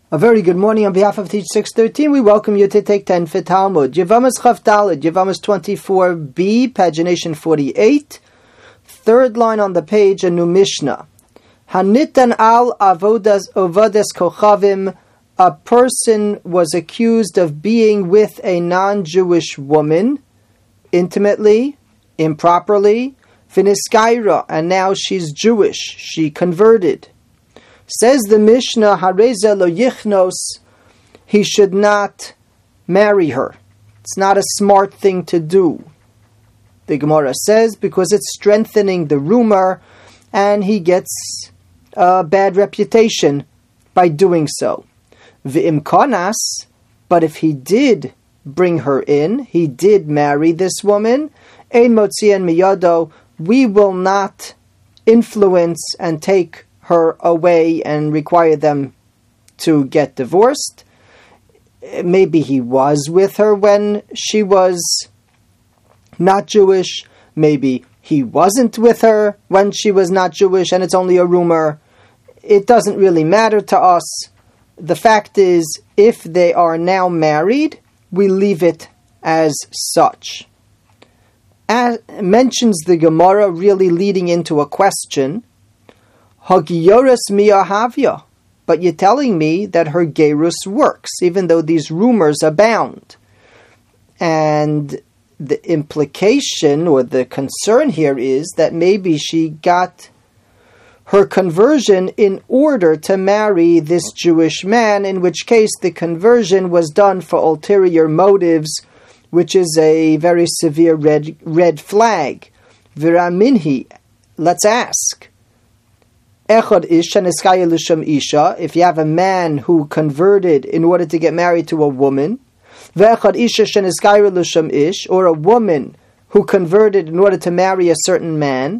A very good morning on behalf of Teach 613. We welcome you to take 10 for Talmud. Yevamos Chaf Daled, Yevamos 24b, pagination 48. Third line on the page, a new Mishnah. Hanitan al avodas kochavim. A person was accused of being with a non-Jewish woman, intimately, improperly, Finiskaira, and now she's Jewish. She converted. Says the Mishnah, Hareza lo yichnos, he should not marry her. It's not a smart thing to do. The Gemara says, because it's strengthening the rumor, and he gets a bad reputation by doing so. V'im konas, but if he did bring her in, he did marry this woman, ein motzian miyado, we will not influence and take her away and require them to get divorced. Maybe he was with her when she was not Jewish. Maybe he wasn't with her when she was not Jewish and it's only a rumor. It doesn't really matter to us. The fact is, if they are now married, we leave it as such. As mentions the Gemara, really leading into a question, Hagiyorus miyahavya, but you're telling me that her gerus works, even though these rumors abound. And the implication or the concern here is that maybe she got her conversion in order to marry this Jewish man, in which case the conversion was done for ulterior motives, which is a very severe red flag. Viraminhi, let's ask. If you have a man who converted in order to get married to a woman, or a woman who converted in order to marry a certain man,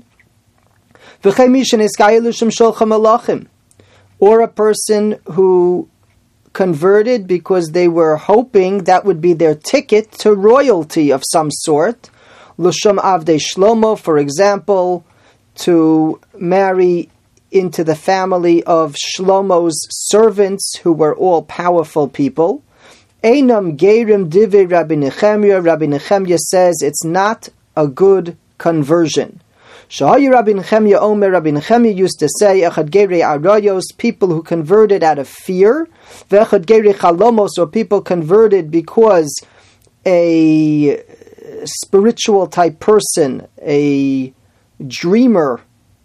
or a person who converted because they were hoping that would be their ticket to royalty of some sort, Lusham Avdei Shlomo, for example, to marry into the family of Shlomo's servants, who were all powerful people. Einam Geirim Divrei Rabbi Nechemya. Rabbi Nechemya says it's not a good conversion. Shahayi Rabbi Nechemya Omer. Rabbi Nechemya used to say, Echad Geirei Arayos, people who converted out of fear. Vechad Geirei Chalomos, or people converted because a spiritual type person, a dreamer,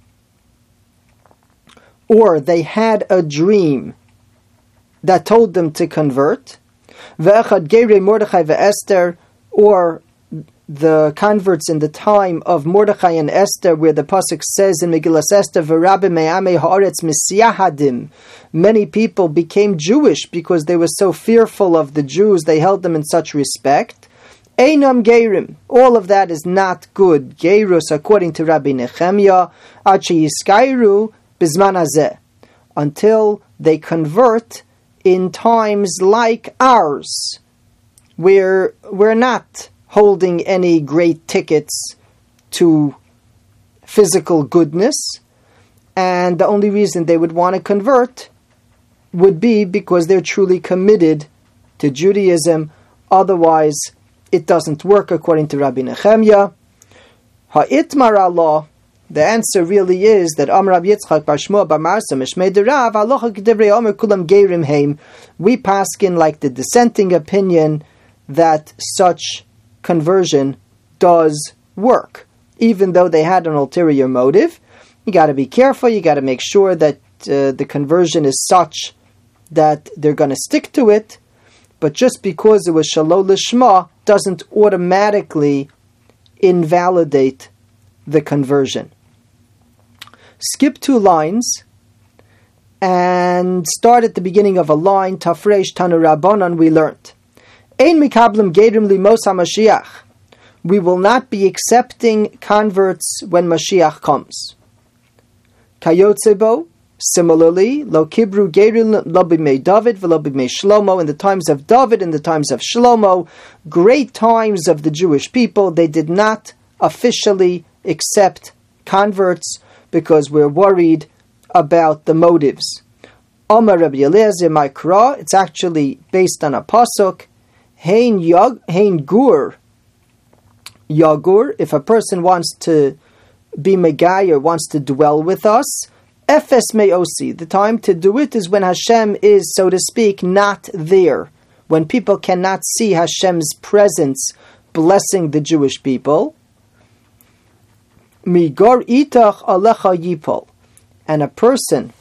or they had a dream that told them to convert. Ve'echad Geirei Mordechai ve'Esther, or the converts in the time of Mordechai and Esther, where the pasuk says in Megillas Esther, "V'rabbi me'amei haaretz misyahadim." Many people became Jewish because they were so fearful of the Jews; they held them in such respect. Einam Geirim. All of that is not good. Geirus, according to Rabbi Nechemya, Achi Yiskairu Bizman hazeh, until they convert in times like ours, where we're not holding any great tickets to physical goodness, and the only reason they would want to convert would be because they're truly committed to Judaism. Otherwise, it doesn't work, according to Rabbi Nechemya. Ha'itmar Allah. The answer really is that Amar Rabbi Yitzchak bar Shmuel bar Marsa Mishmei Derav Halacha K'divrei Omer Kulam Geirim Heim. We paskin like the dissenting opinion that such conversion does work, even though they had an ulterior motive. You got to be careful. You got to make sure that the conversion is such that they're going to stick to it. But just because it was Shalom Lishma doesn't automatically invalidate the conversion. Skip 2 lines and start at the beginning of a line. Tafresh Tanu Rabbanan, we learned. Ein mikablim geirim limos HaMashiach. We will not be accepting converts when Mashiach comes. Kayotzebo, similarly, lo kibru geirim lo b'mei David v'lo b'mei Shlomo. In the times of David, in the times of Shlomo, great times of the Jewish people, they did not officially accept converts because we're worried about the motives. Amar Rabbi Eliezer Maikra, it's actually based on a pasuk. Hein gur yagur, if a person wants to be megayer, wants to dwell with us, efes meosi, the time to do it is when Hashem is, so to speak, not there, when people cannot see Hashem's presence blessing the Jewish people. Migar itach alecha yipol, and a person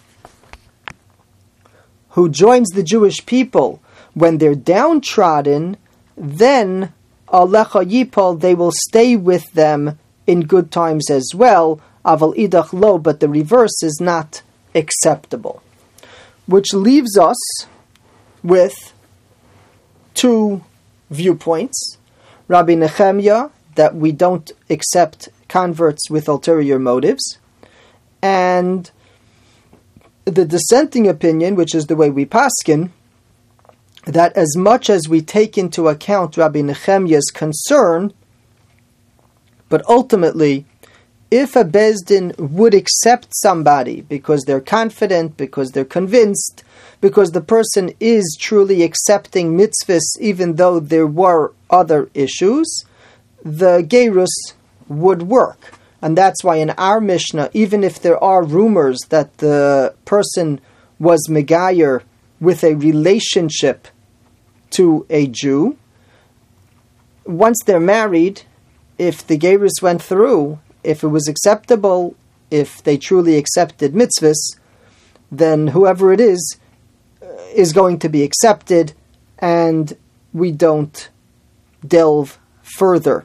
who joins the Jewish people when they're downtrodden, then alecha yipol, they will stay with them in good times as well. Aval idach lo, but the reverse is not acceptable. Which leaves us with two viewpoints. Rabbi Nehemiah, that we don't accept converts with ulterior motives, and the dissenting opinion, which is the way we paskin, that as much as we take into account Rabbi Nehemiah's concern, but ultimately, if a Bezdin would accept somebody because they're confident, because they're convinced, because the person is truly accepting mitzvahs even though there were other issues, the gerus would work. And that's why in our Mishnah, even if there are rumors that the person was megayer with a relationship to a Jew, once they're married, if the gerus went through, if it was acceptable, if they truly accepted mitzvahs, then whoever it is going to be accepted, and we don't delve further.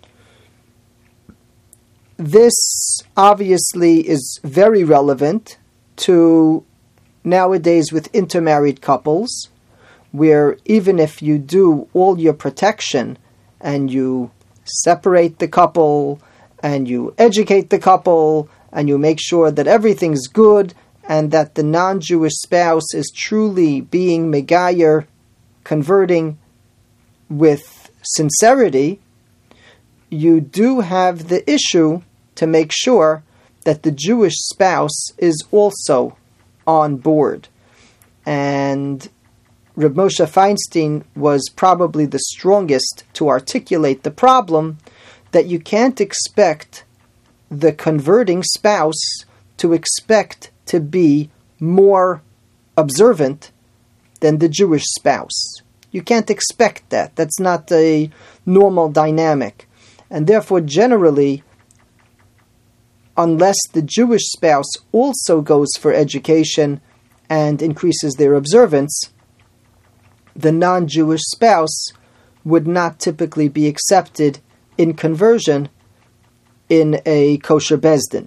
This obviously is very relevant to nowadays with intermarried couples, where even if you do all your protection and you separate the couple and you educate the couple and you make sure that everything's good and that the non-Jewish spouse is truly being megayer, converting with sincerity, you do have the issue to make sure that the Jewish spouse is also on board. And Reb Moshe Feinstein was probably the strongest to articulate the problem that you can't expect the converting spouse to expect to be more observant than the Jewish spouse. You can't expect that. That's not a normal dynamic. And therefore, generally, unless the Jewish spouse also goes for education and increases their observance, the non-Jewish spouse would not typically be accepted in conversion in a kosher Bezdin.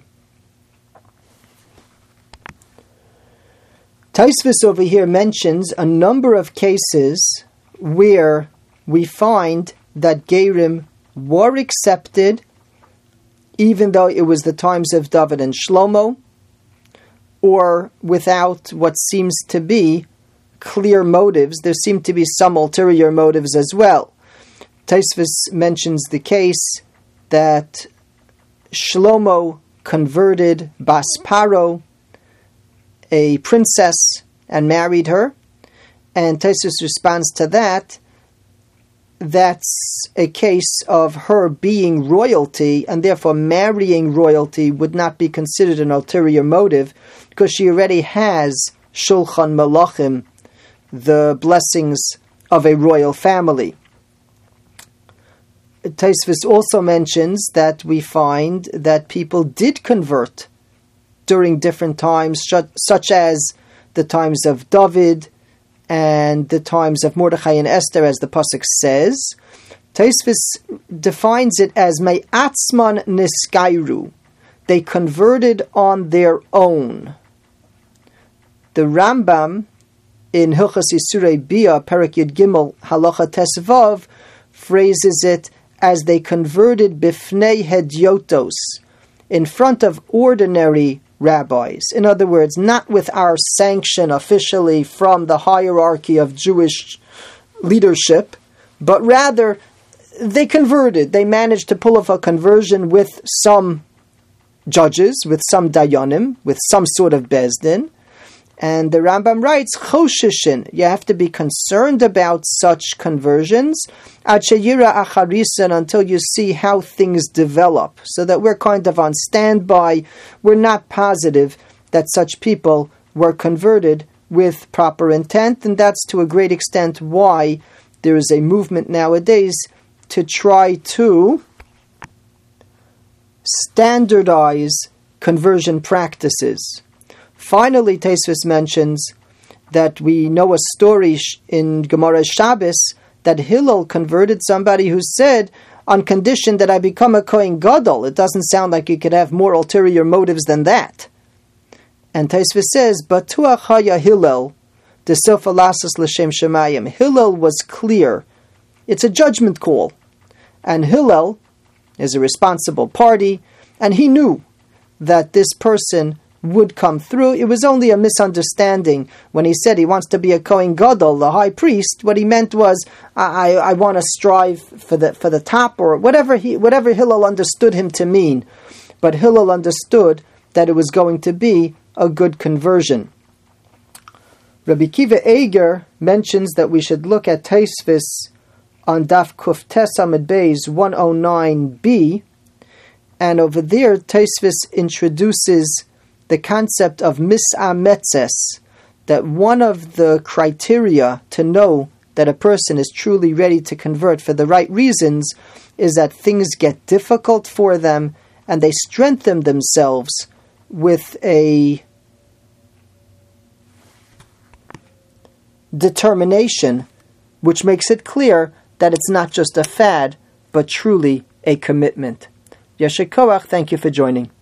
Taisvis over here mentions a number of cases where we find that Gerim were accepted even though it was the times of David and Shlomo, or without what seems to be clear motives. There seem to be some ulterior motives as well. Taisvis mentions the case that Shlomo converted Bas Paro, a princess, and married her. And Taisvis responds to that, that's a case of her being royalty, and therefore marrying royalty would not be considered an ulterior motive, because she already has Shulchan Malachim, the blessings of a royal family. Taisvis also mentions that we find that people did convert during different times, such as the times of David and the times of Mordechai and Esther, as the pasuk says. Taisvis defines it as me'atzman niskairu. They converted on their own. The Rambam in Hilchos Yisurei Bia, Perek Yud Gimel, Halacha Tesvav, phrases it as they converted bifnei hedyotos, in front of ordinary rabbis. In other words, not with our sanction officially from the hierarchy of Jewish leadership, but rather they converted. They managed to pull off a conversion with some judges, with some dayanim, with some sort of bezdin, And the Rambam writes, Choshishin, you have to be concerned about such conversions, Ad sheyira acharisan, until you see how things develop, so that we're kind of on standby. We're not positive that such people were converted with proper intent, and that's to a great extent why there is a movement nowadays to try to standardize conversion practices. Finally, Tosfos mentions that we know a story in Gemara Shabbos that Hillel converted somebody who said, on condition that I become a Kohen Gadol. It doesn't sound like you could have more ulterior motives than that. And Tosfos says, Batuach haya Hillel, desofa lasas l'shem shemayim. Hillel was clear. It's a judgment call. And Hillel is a responsible party, and he knew that this person would come through. It was only a misunderstanding when he said he wants to be a Kohen Gadol, the high priest. What he meant was, I want to strive for the top, or whatever Hillel understood him to mean. But Hillel understood that it was going to be a good conversion. Rabbi Kiva Eger mentions that we should look at Tosfos on Daf Kuf Tes Amud Beis 109b, and over there Tosfos introduces the concept of misametzes, that one of the criteria to know that a person is truly ready to convert for the right reasons is that things get difficult for them and they strengthen themselves with a determination which makes it clear that it's not just a fad, but truly a commitment. Yesher Koach, thank you for joining.